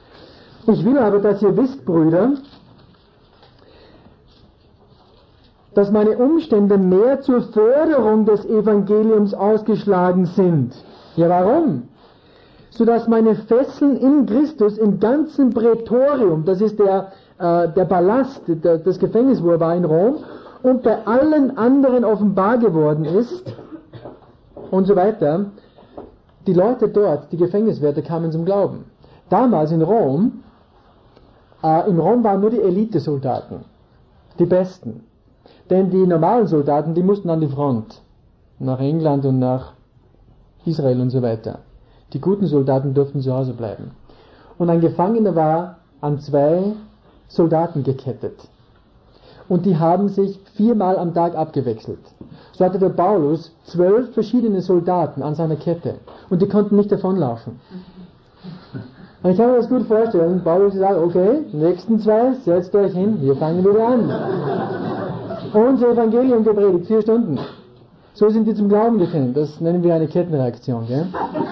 ich will aber, dass ihr wisst, Brüder, dass meine Umstände mehr zur Förderung des Evangeliums ausgeschlagen sind. Ja, warum? Sodass meine Fesseln in Christus im ganzen Prätorium, das ist der Palast, das Gefängnis, wo er war in Rom, und bei allen anderen offenbar geworden ist, und so weiter, die Leute dort, die Gefängniswärter, kamen zum Glauben. Damals in Rom waren nur die Elitesoldaten, die Besten. Denn die normalen Soldaten, die mussten an die Front, nach England und nach Israel und so weiter. Die guten Soldaten durften zu Hause bleiben. Und ein Gefangener war an 2 Soldaten gekettet. Und die haben sich 4-mal am Tag abgewechselt. So hatte der Paulus 12 verschiedene Soldaten an seiner Kette. Und die konnten nicht davonlaufen. Und ich kann mir das gut vorstellen. Paulus sagt, okay, nächsten 2, setzt euch hin, wir fangen wieder an. Unser Evangelium gepredigt, 4 Stunden. So sind die zum Glauben gekommen. Das nennen wir eine Kettenreaktion. Gell?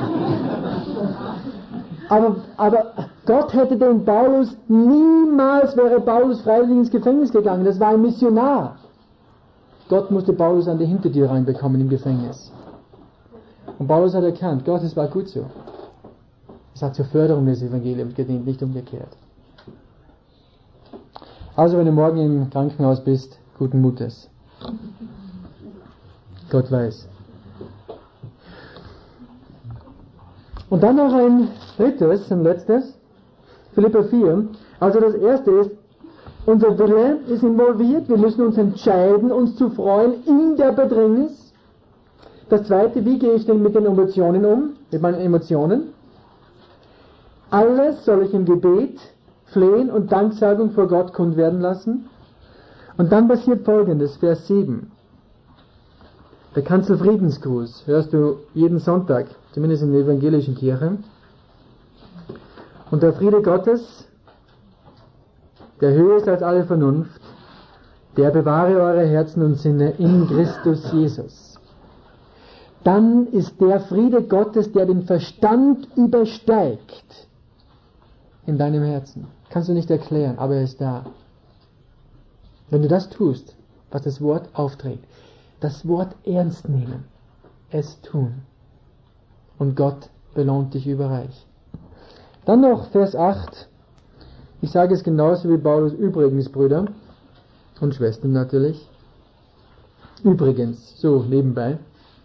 Aber Gott hätte den Paulus, niemals wäre Paulus freiwillig ins Gefängnis gegangen. Das war ein Missionar. Gott musste Paulus an die Hintertür reinbekommen im Gefängnis. Und Paulus hat erkannt, Gott, es war gut so. Es hat zur Förderung des Evangeliums gedient, nicht umgekehrt. Also wenn du morgen im Krankenhaus bist, guten Mutes. Gott weiß. Und dann noch ein drittes, ein letztes, Philipper 4. Also das erste ist, unser Wille ist involviert, wir müssen uns entscheiden, uns zu freuen in der Bedrängnis. Das zweite, wie gehe ich denn mit den Emotionen um, mit meinen Emotionen? Alles soll ich im Gebet, Flehen und Danksagung vor Gott kund werden lassen. Und dann passiert Folgendes, Vers 7. Der Kanzelfriedensgruß hörst du jeden Sonntag, zumindest in der evangelischen Kirche. Und der Friede Gottes, der höher ist als alle Vernunft, der bewahre eure Herzen und Sinne in Christus Jesus. Dann ist der Friede Gottes, der den Verstand übersteigt, in deinem Herzen. Kannst du nicht erklären, aber er ist da. Wenn du das tust, was das Wort aufträgt, das Wort ernst nehmen, es tun. Und Gott belohnt dich überreich. Dann noch Vers 8. Ich sage es genauso wie Paulus, übrigens, Brüder und Schwestern natürlich. Übrigens, so nebenbei.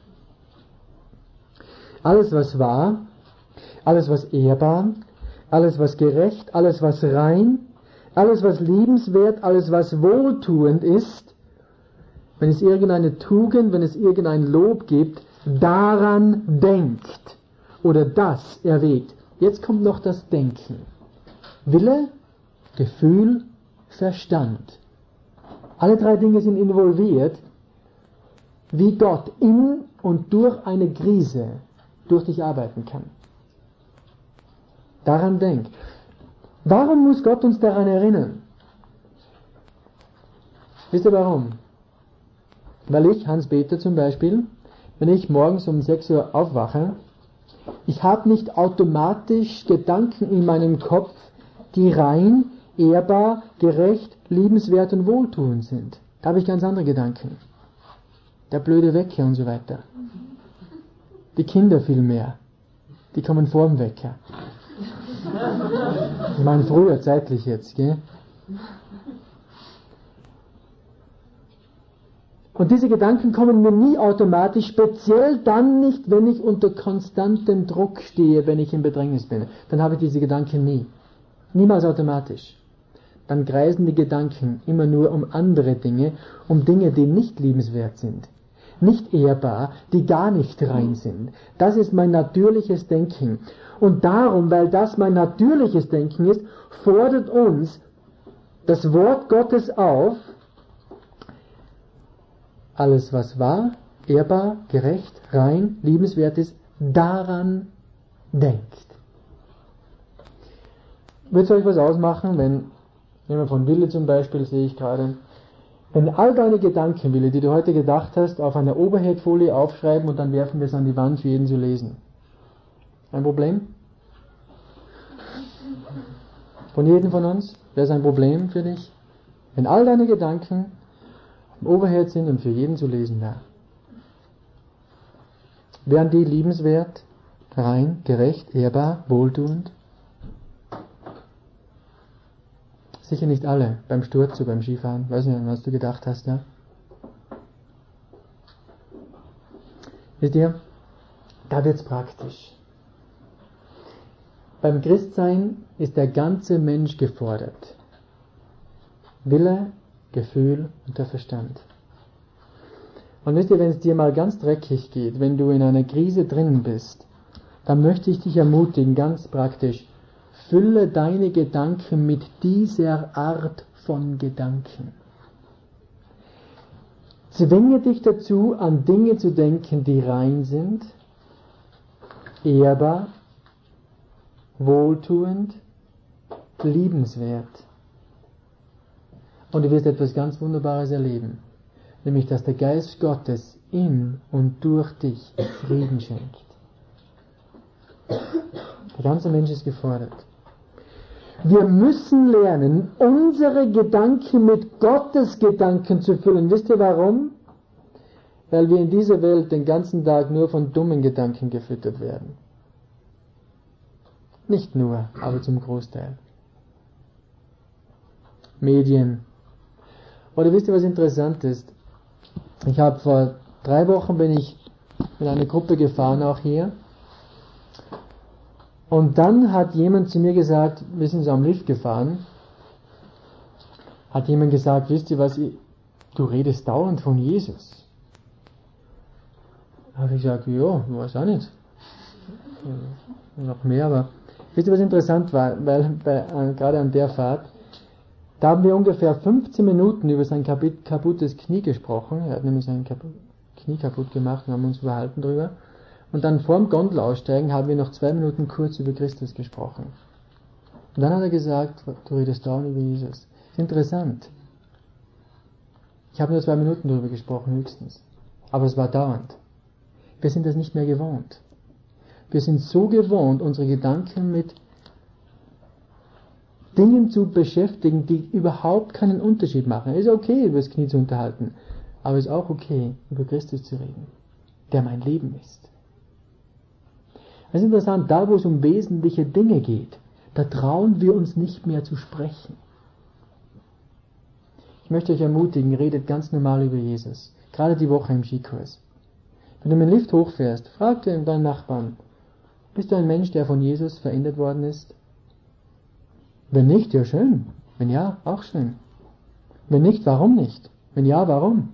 Alles, was wahr, alles, was ehrbar, alles, was gerecht, alles, was rein, alles, was liebenswert, alles, was wohltuend ist, wenn es irgendeine Tugend, wenn es irgendein Lob gibt, daran denkt oder das erwägt. Jetzt kommt noch das Denken. Wille, Gefühl, Verstand. Alle 3 Dinge sind involviert, wie Gott in und durch eine Krise durch dich arbeiten kann. Daran denk. Warum muss Gott uns daran erinnern? Wisst ihr warum? Weil ich, Hans-Peter zum Beispiel, wenn ich morgens um 6 Uhr aufwache, ich habe nicht automatisch Gedanken in meinem Kopf, die rein, ehrbar, gerecht, liebenswert und wohltuend sind. Da habe ich ganz andere Gedanken. Der blöde Wecker und so weiter. Die Kinder vielmehr. Die kommen vor dem Wecker. Ich meine früher, zeitlich jetzt, gell? Und diese Gedanken kommen mir nie automatisch, speziell dann nicht, wenn ich unter konstantem Druck stehe, wenn ich in Bedrängnis bin. Dann habe ich diese Gedanken nie. Niemals automatisch. Dann kreisen die Gedanken immer nur um andere Dinge, um Dinge, die nicht liebenswert sind, nicht ehrbar, die gar nicht rein sind. Das ist mein natürliches Denken. Und darum, weil das mein natürliches Denken ist, fordert uns das Wort Gottes auf, alles was wahr, ehrbar, gerecht, rein, liebenswert ist, daran denkt. Wird es euch was ausmachen, wenn, nehmen wir von Wille zum Beispiel, sehe ich gerade, wenn all deine Gedanken, Wille, die du heute gedacht hast, auf einer Overhead-Folie aufschreiben und dann werfen wir es an die Wand für jeden zu lesen. Ein Problem? Von jedem von uns? Wäre es ein Problem für dich? Wenn all deine Gedanken im Overhead sind und für jeden zu lesen da. Wären die liebenswert, rein, gerecht, ehrbar, wohltuend? Sicher nicht alle, beim Sturz oder beim Skifahren. Weiß nicht, was du gedacht hast, ja? Wisst ihr, da wird's praktisch. Beim Christsein ist der ganze Mensch gefordert. Wille, Gefühl und der Verstand. Und wisst ihr, wenn es dir mal ganz dreckig geht, wenn du in einer Krise drinnen bist, dann möchte ich dich ermutigen, ganz praktisch, fülle deine Gedanken mit dieser Art von Gedanken. Zwinge dich dazu, an Dinge zu denken, die rein sind, ehrbar, wohltuend, liebenswert. Und du wirst etwas ganz Wunderbares erleben, nämlich dass der Geist Gottes in und durch dich Frieden schenkt. Der ganze Mensch ist gefordert. Wir müssen lernen, unsere Gedanken mit Gottes Gedanken zu füllen. Wisst ihr warum? Weil wir in dieser Welt den ganzen Tag nur von dummen Gedanken gefüttert werden. Nicht nur, aber zum Großteil. Medien. Oder wisst ihr, was interessant ist? Ich habe vor 3 Wochen bin ich mit einer Gruppe gefahren, auch hier. Und dann hat jemand zu mir gesagt, wir sind so am Lift gefahren, hat jemand gesagt, wisst ihr was, du redest dauernd von Jesus. Da habe ich gesagt, ja, weiß auch nicht. Noch mehr, aber wisst ihr, was interessant war? Weil gerade an der Fahrt, da haben wir ungefähr 15 Minuten über sein kaputtes Knie gesprochen. Er hat nämlich sein Knie kaputt gemacht und haben uns unterhalten drüber. Und dann vor dem Gondel aussteigen haben wir noch 2 Minuten kurz über Christus gesprochen. Und dann hat er gesagt, du redest dauernd über Jesus. Das ist interessant. Ich habe nur 2 Minuten darüber gesprochen, höchstens. Aber es war dauernd. Wir sind das nicht mehr gewohnt. Wir sind so gewohnt, unsere Gedanken mit Dingen zu beschäftigen, die überhaupt keinen Unterschied machen. Es ist okay, über das Knie zu unterhalten. Aber es ist auch okay, über Christus zu reden, der mein Leben ist. Es ist interessant, da wo es um wesentliche Dinge geht, da trauen wir uns nicht mehr zu sprechen. Ich möchte euch ermutigen, redet ganz normal über Jesus. Gerade die Woche im Skikurs. Wenn du mit dem Lift hochfährst, frag deinen Nachbarn, bist du ein Mensch, der von Jesus verändert worden ist? Wenn nicht, ja schön. Wenn ja, auch schön. Wenn nicht, warum nicht? Wenn ja, warum?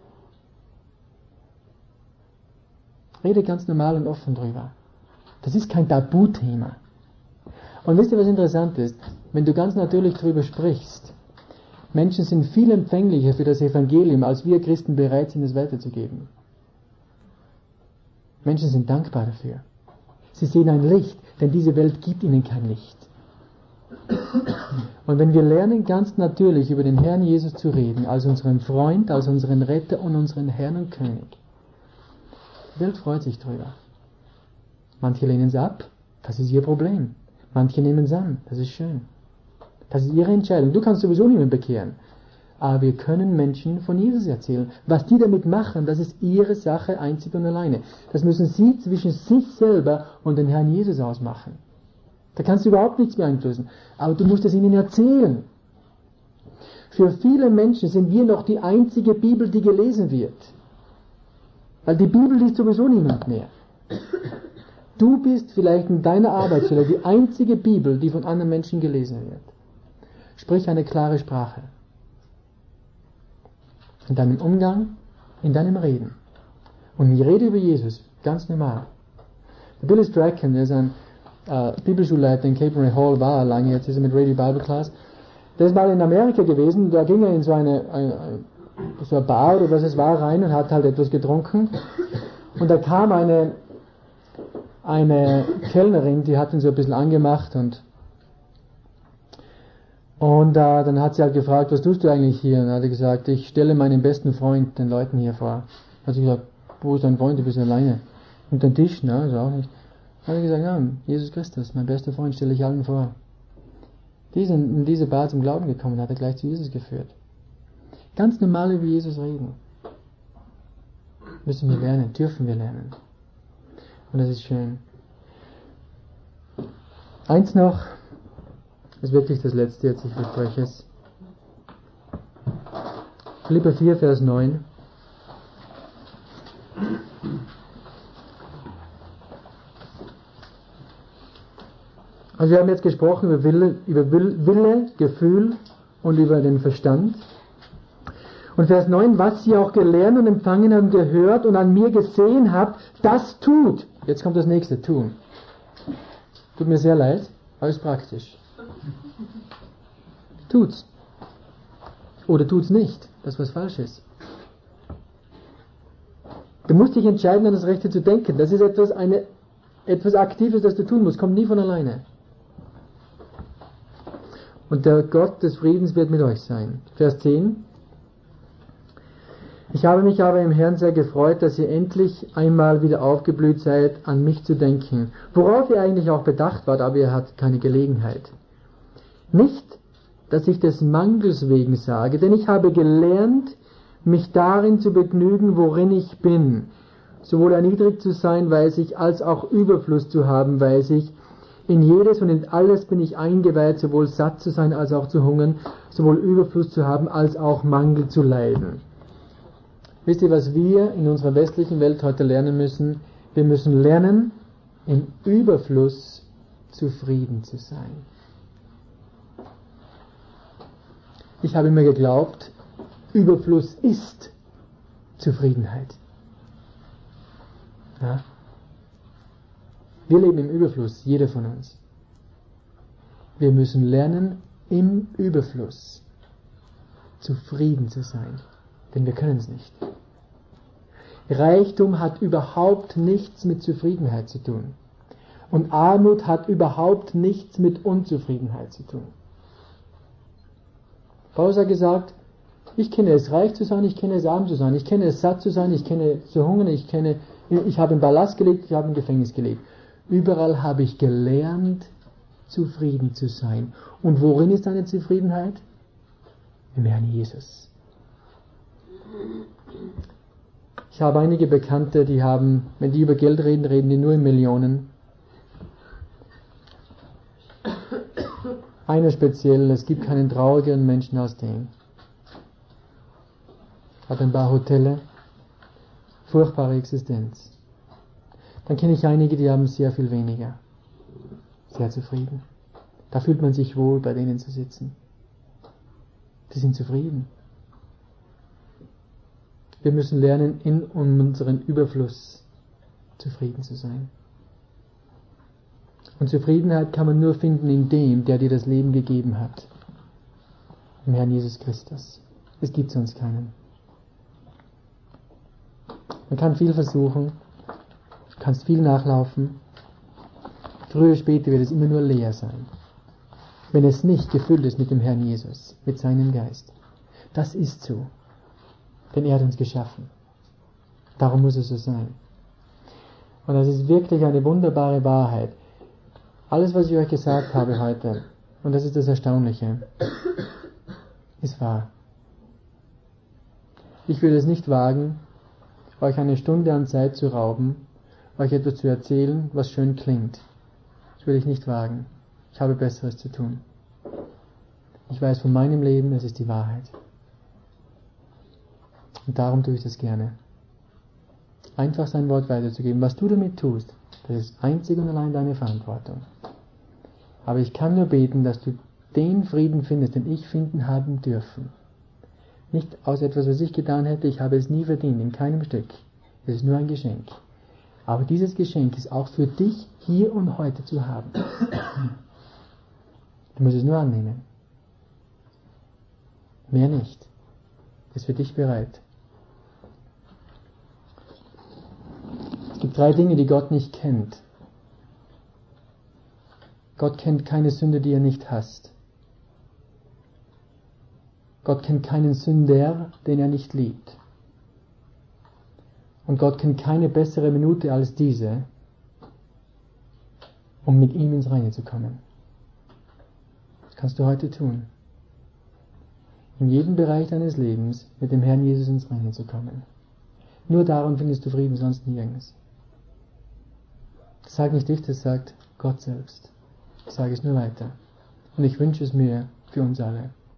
Rede ganz normal und offen drüber. Das ist kein Tabuthema. Und wisst ihr, was interessant ist? Wenn du ganz natürlich drüber sprichst, Menschen sind viel empfänglicher für das Evangelium, als wir Christen bereit sind, es weiterzugeben. Menschen sind dankbar dafür. Sie sehen ein Licht, denn diese Welt gibt ihnen kein Licht. Und wenn wir lernen, ganz natürlich über den Herrn Jesus zu reden, als unseren Freund, als unseren Retter und unseren Herrn und König, die Welt freut sich drüber. Manche lehnen es ab, das ist ihr Problem. Manche nehmen es an, das ist schön. Das ist ihre Entscheidung. Du kannst sowieso niemanden bekehren. Aber wir können Menschen von Jesus erzählen. Was die damit machen, das ist ihre Sache einzig und alleine. Das müssen sie zwischen sich selber und den Herrn Jesus ausmachen. Da kannst du überhaupt nichts beeinflussen. Aber du musst es ihnen erzählen. Für viele Menschen sind wir noch die einzige Bibel, die gelesen wird. Weil die Bibel liest sowieso niemand mehr. Du bist vielleicht in deiner Arbeitsstelle die einzige Bibel, die von anderen Menschen gelesen wird. Sprich eine klare Sprache. In deinem Umgang, in deinem Reden. Und ich rede über Jesus, ganz normal. Der Billy Strachan, der ist ein Bibelschulleiter in Cape May Hall, war lange, jetzt ist er mit Radio Bible Class. Der ist mal in Amerika gewesen, da ging er in so eine Bar oder was es war rein und hat halt etwas getrunken. Und da kam eine Kellnerin, die hat ihn so ein bisschen angemacht und dann hat sie halt gefragt, was tust du eigentlich hier? Und dann hat er gesagt, ich stelle meinen besten Freund den Leuten hier vor. Dann hat sie gesagt, wo ist dein Freund, du bist alleine. Und den Tisch, ne, ist auch nicht. Dann hat er gesagt, ja, Jesus Christus, mein bester Freund, stelle ich allen vor. Die sind in diese Bar zum Glauben gekommen, hat er gleich zu Jesus geführt. Ganz normal über Jesus reden. Müssen wir lernen, dürfen wir lernen. Und das ist schön. Eins noch, ist wirklich das Letzte jetzt, ich verspreche es. Philipper 4, Vers 9. Also wir haben jetzt gesprochen über Wille, Gefühl und über den Verstand. Und Vers 9, was ihr auch gelernt und empfangen und gehört und an mir gesehen habt, das tut. Jetzt kommt das nächste, tun. Tut mir sehr leid, aber ist praktisch. Tut's. Oder tut's nicht, das was falsch ist. Du musst dich entscheiden, an das Rechte zu denken. Das ist etwas Aktives, das du tun musst, kommt nie von alleine. Und der Gott des Friedens wird mit euch sein. Vers 10. Ich habe mich aber im Herrn sehr gefreut, dass ihr endlich einmal wieder aufgeblüht seid, an mich zu denken, worauf ihr eigentlich auch bedacht wart, aber ihr hattet keine Gelegenheit. Nicht, dass ich des Mangels wegen sage, denn ich habe gelernt, mich darin zu begnügen, worin ich bin. Sowohl erniedrigt zu sein, weiß ich, als auch Überfluss zu haben, weiß ich. In jedes und in alles bin ich eingeweiht, sowohl satt zu sein, als auch zu hungern, sowohl Überfluss zu haben, als auch Mangel zu leiden. Wisst ihr, was wir in unserer westlichen Welt heute lernen müssen? Wir müssen lernen, im Überfluss zufrieden zu sein. Ich habe immer geglaubt, Überfluss ist Zufriedenheit. Ja? Wir leben im Überfluss, jeder von uns. Wir müssen lernen, im Überfluss zufrieden zu sein, denn wir können es nicht. Reichtum hat überhaupt nichts mit Zufriedenheit zu tun. Und Armut hat überhaupt nichts mit Unzufriedenheit zu tun. Paulus hat gesagt, ich kenne es reich zu sein, ich kenne es arm zu sein, ich kenne es satt zu sein, ich kenne es zu hungern, ich habe im Palast gelebt, ich habe im Gefängnis gelebt. Überall habe ich gelernt, zufrieden zu sein. Und worin ist deine Zufriedenheit? Im Herrn Jesus. Ich habe einige Bekannte, die haben, wenn die über Geld reden, reden die nur in Millionen. Einer speziell, es gibt keinen traurigeren Menschen als den. Hat ein paar Hotels, furchtbare Existenz. Dann kenne ich einige, die haben sehr viel weniger. Sehr zufrieden. Da fühlt man sich wohl, bei denen zu sitzen. Die sind zufrieden. Wir müssen lernen, in unserem Überfluss zufrieden zu sein. Und Zufriedenheit kann man nur finden in dem, der dir das Leben gegeben hat. Im Herrn Jesus Christus. Es gibt sonst keinen. Man kann viel versuchen, du kannst viel nachlaufen. Früher oder später wird es immer nur leer sein. Wenn es nicht gefüllt ist mit dem Herrn Jesus, mit seinem Geist. Das ist so. Denn er hat uns geschaffen. Darum muss es so sein. Und das ist wirklich eine wunderbare Wahrheit. Alles, was ich euch gesagt habe heute, und das ist das Erstaunliche, ist wahr. Ich würde es nicht wagen, euch eine Stunde an Zeit zu rauben, euch etwas zu erzählen, was schön klingt. Das würde ich nicht wagen. Ich habe Besseres zu tun. Ich weiß von meinem Leben, es ist die Wahrheit. Und darum tue ich das gerne. Einfach sein Wort weiterzugeben. Was du damit tust, das ist einzig und allein deine Verantwortung. Aber ich kann nur beten, dass du den Frieden findest, den ich finden haben dürfen. Nicht aus etwas, was ich getan hätte, ich habe es nie verdient, in keinem Stück. Es ist nur ein Geschenk. Aber dieses Geschenk ist auch für dich hier und heute zu haben. Du musst es nur annehmen. Mehr nicht. Es ist für dich bereit. Es gibt 3 Dinge, die Gott nicht kennt. Gott kennt keine Sünde, die er nicht hasst. Gott kennt keinen Sünder, den er nicht liebt. Und Gott kennt keine bessere Minute als diese, um mit ihm ins Reine zu kommen. Das kannst du heute tun. in jedem Bereich deines Lebens mit dem Herrn Jesus ins Reine zu kommen. Nur darum findest du Frieden, sonst nirgends. Das sagt nicht ich, das sagt Gott selbst. Ich sage es nur weiter. Und ich wünsche es mir für uns alle.